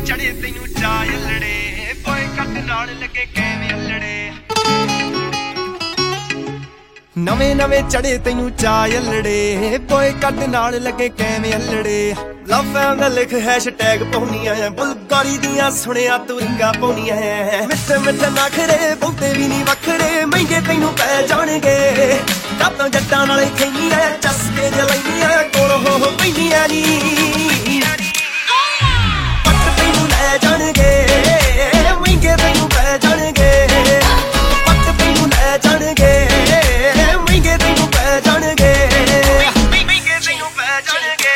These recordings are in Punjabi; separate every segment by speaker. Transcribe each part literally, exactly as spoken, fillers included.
Speaker 1: ਚੜੇ ਤੈਨੂੰ ਚਾਹ ਅਲੜੇ ਪੋਏ ਕੱਟ ਨਾਲ ਲੱਗੇ ਕਿਵੇਂ ਅਲੜੇ ਨਵੇਂ ਨਵੇਂ ਚੜੇ ਤੈਨੂੰ ਚਾਹ ਅਲੜੇ ਪੋਏ ਕੱਟ ਨਾਲ ਲੱਗੇ ਕਿਵੇਂ ਅਲੜੇ ਲਵ ਐਮ ਦਾ ਲਿਖ ਹੈਸ਼ਟੈਗ ਪਾਉਣੀਆਂ ਐ ਬੁਲਗਾਰੀ ਦੀਆਂ ਸੁਣਿਆ ਤੂੰ ਰਿੰਗਾ ਪਾਉਣੀਆਂ ਐ ਮਿੱਠੇ ਮਿੱਠੇ ਨਖਰੇ ਬਹੁਤੇ ਵੀ ਨਹੀਂ ਵੱਖਰੇ ਮਹਿੰਗੇ ਤੈਨੂੰ ਪੈ ਜਾਣਗੇ ਕਾਤੋਂ ਜੱਟਾਂ ਨਾਲੇ ਖੈਨੀਆਂ ਚਸਕੇ ਜਲਈਆਂ ਕੋਲ ਹੋ ਹੋ ਪੈਂਦੀਆਂ ਨੀ ਪੱਟ ਤੈਨੂੰ ਲੈ ਜਾਣਗੇ ਮਹਿੰਗੇ ਤੈਨੂੰ ਪੈ ਜਾਣਗੇ ਪੱਟ ਤੈਨੂੰ ਲੈ ਜਾਣਗੇ ਮਹਿੰਗੇ ਤੈਨੂੰ ਪੈ ਜਾਣਗੇ ਮਹਿੰਗੇ ਤੈਨੂੰ ਪੈ ਜਾਣਗੇ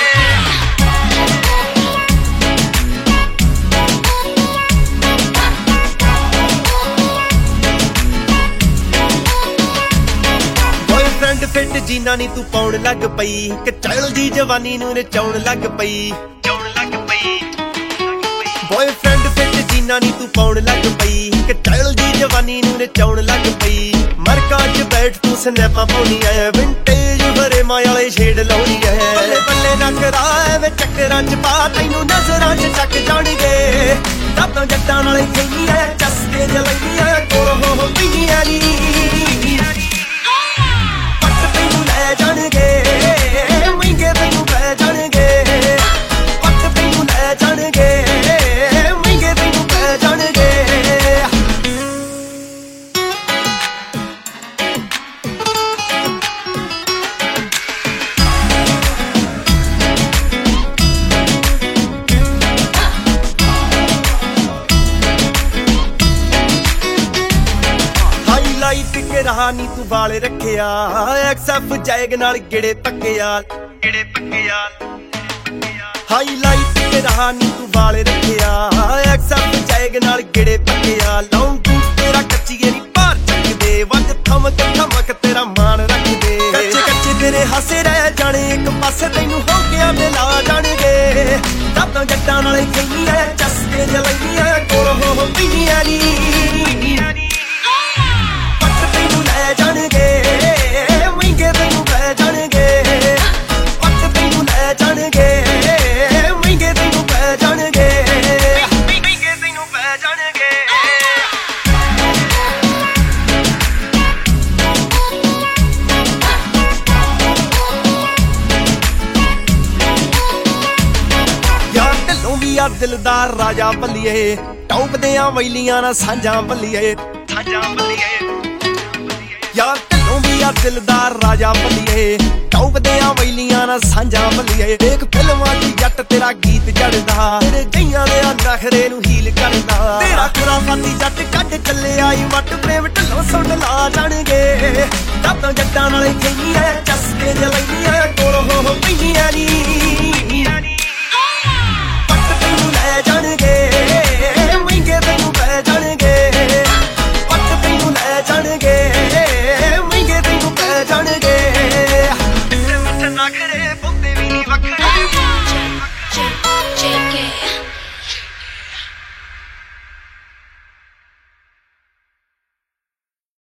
Speaker 1: ਫਿੱਟ ਜੀਨਾ ਨੀ ਤੂੰ ਪਾਉਣ ਲੱਗ ਪਈ ਕਿ ਚੜ੍ਹਦੀ ਜਵਾਨੀ ਨੂੰ ਨਚਾਉਣ ਲੱਗ ਪਈ ਚਾਉਣ ਲੱਗ ਪਈ ਬॉयਫ੍ਰੈਂਡ ਫਿੱਟ ਜੀਨਾ ਨੀ ਤੂੰ ਪਾਉਣ ਲੱਗ ਪਈ ਕਿ ਚੜ੍ਹਦੀ ਜਵਾਨੀ ਨੂੰ ਨਚਾਉਣ ਲੱਗ ਪਈ ਮਰਕਾਂ 'ਚ ਬੈਠ ਤੂੰ ਸਨੈਪਾਂ ਪਾਉਣੀ ਐ ਵਿੰਟੇਜ ਹਰੇ ਮਾਂ ਵਾਲੇ ਛੇੜ ਲਾਉਣੀ ਐ ਬੱਲੇ ਬੱਲੇ ਨਾ ਕਰਾ ਐਵੇਂ ਚੱਕਰਾਂ 'ਚ ਪਾ ਤੈਨੂੰ ਨਜ਼ਰਾਂ 'ਚ ਚੱਕ ਜਾਣਗੇ ਤਾਂ ਜੱਟਾਂ ਨਾਲੇ ਖੈਨੀਆਂ ਚਸਕੇ ਜਲਈਆਂ ਕੋਲ ਹੋ ਹੋ ਪਈਆਂ ਨੀ ਜਾਣਗੇ ਮਹਿੰਗੇ ਤੈਨੂੰ ਪੈ ਜਾਣਗੇ ਪੱਟ ਤੈਨੂੰ ਲੈ ਜਾਣਗੇ ਮਹਿੰਗੇ ਤੈਨੂੰ ਪੈ ਜਾਣਗੇ ਹਾਈਲਾਈਟ ਕਰਾ ਨੀ ਤੂੰ ਵਾਲੇ ਰੱਖਿਆ ਐਕਸਐਫ ਜੈਗ ਨਾਲ ਗਿੜੇ ਪੱਕਿਆ ਗਿੜੇ ਪੱਕਿਆ ਹਾਈਲਾਈਟ ਕਰਾ ਨੀ ਤੂੰ ਵਾਲੇ ਰੱਖਿਆ ਐਕਸਐਫ ਜੈਗ ਨਾਲ ਗਿੜੇ ਪੱਕਿਆ ਲੌਂਗ ਬੂਟ ਤੇਰਾ ਕੱਚੀਏ ਨੀ ਭਾਰ ਚੱਕਦੇ ਵੱਜ ਥਮਕ ਥਮਕ ਤੇਰਾ ਮਾਨ ਰੱਖਦੇ ਕੱਚੇ ਕੱਚੇ ਤੇਰੇ ਹਾਸੇ ਰਹਿ ਜਾਣੇ ਇੱਕ ਪਾਸੇ ਤੈਨੂੰ ਹੋ ਗਿਆ ਮਿਲਾ ਜਾਣਗੇ ਤਾਂ ਜੱਟਾਂ ਨਾਲੇ ਖੈਨੀਆਂ ਚਸਕੇ ਜਲਈਆਂ ਕੋਲ ਹੋ ਹੋ ਪਈਆਂ ਨੀ ਜਾਣਗੇ ਮਹਿੰਗੇ ਤੈਨੂੰ ਪੈ ਜਾਣਗੇ ਪੱਟ ਤੈਨੂੰ ਲੈ ਜਾਣਗੇ ਮਹਿੰਗੇ ਤੈਨੂੰ ਪੈ ਜਾਣਗੇ ਮਹਿੰਗੇ ਤੈਨੂੰ ਪੈ ਜਾਣਗੇ ਯਾਰ ਢਿੱਲੋਂ ਵੀ ਆ ਦਿਲਦਾਰ ਰਾਜਾ ਬੱਲੀਏ ਟੌਪ ਦੀਆਂ ਵੈਲੀਆਂ ਨਾਲ ਸਾਂਝਾਂ ਬੱਲੀਏ ਸਾਂਝਾਂ ਬੱਲੀਏ ਯਾਰ ਢਿੱਲੋਂ ਵੀ ਆ ਦਿਲਦਾਰ ਰਾਜਾ ਬੱਲੀਏ ਟੌਪਦਿਆਂ ਵੈਲੀਆਂ ਨਾਲ ਸਾਂਝਾਂ ਬੱਲੀਏ ਦੇਖ ਫਿਲਮਾਂ 'ਚ ਜੱਟ ਤੇਰਾ ਗੀਤ ਚੜਦਾ ਤੇਰੇ ਜਈਆਂ ਦੇ ਨਖਰੇ ਨੂੰ ਹੀਲ ਕਰਦਾ ਤੇਰਾ ਖੁਰਾਫਾਤੀ ਜੱਟ ਕੱਢ ਚੱਲੇ ਆਈ ਵੱਟ ਪ੍ਰੇਮ ਢਿੱਲੋਂ ਸੁਣ ਲਾ ਜਾਣਗੇ ਤਾਂ ਜੱਟਾਂ ਨਾਲੇ ਖੈਨੀਆਂ ਚਸਕੇ ਜਲਈਆਂ ਕੋਲ ਹੋ ਹੋ ਪਈਆਂ ਨੀ ਪੱਟ ਤੈਨੂੰ ਲੈ ਜਾਣਗੇ ਮਹਿੰਗੇ ਤੈਨੂੰ ਪੈ ਜਾਣਗੇ ਪੱਟ ਤੈਨੂੰ ਲੈ ਜਾਣਗੇ ਜਾਣਗੇ ਮਿੱਠੇ ਮਿੱਠੇ ਨਖਰੇ